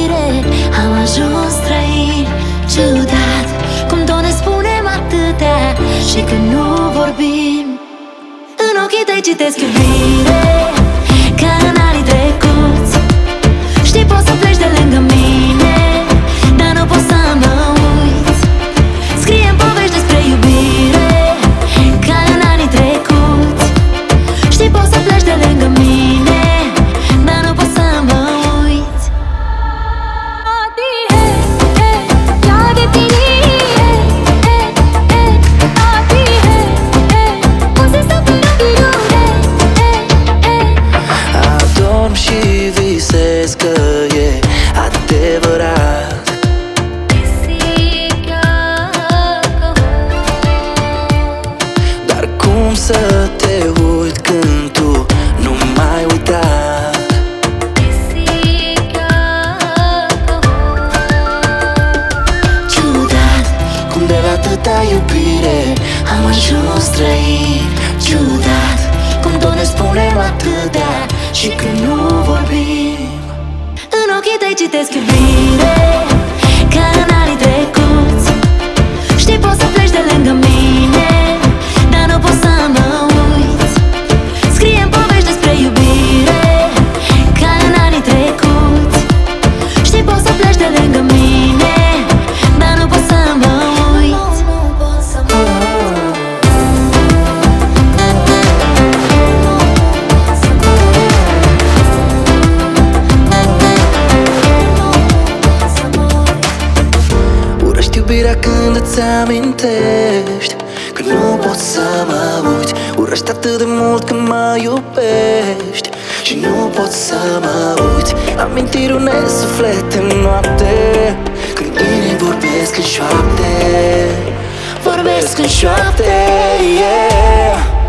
iubire am ajuns străini. Ciudat cum tot ne spunem atâtea și când nu vorbim. În ochii tăi citesc iubire ca în anii trecuți. Știi, poți să pleci de lângă mine, dar nu poți să mă uiți. Scriem povești despre iubire ca în anii trecuți. Știi, poți să pleci de lângă mine, dar nu poți să mă uiți. Adorm și visez că e adevărat. Dar cum să te uit când tu nu m-ai uitat? Ciudat cum de la atâta iubire am ajuns străini. Ciudat cum tot ne spunem atâtea și când nu vorbim. În ochii tăi citesc iubire ca în anii trecuți. Știi, poți să pleci de lângă mine, dar nu poți să mă uiți. Scriem povești despre iubire ca în anii trecuți. Știi, poți să pleci de lângă mine, dar nu poți să mă uiți. Urăști iubirea când îți amintești că nu poți să mă uiți. Urăști atât de mult când mă iubești și nu poți să mă uiți. Amintiri unei suflete în noapte, când inimi vorbesc în șoapte, vorbesc în șoapte, yeah.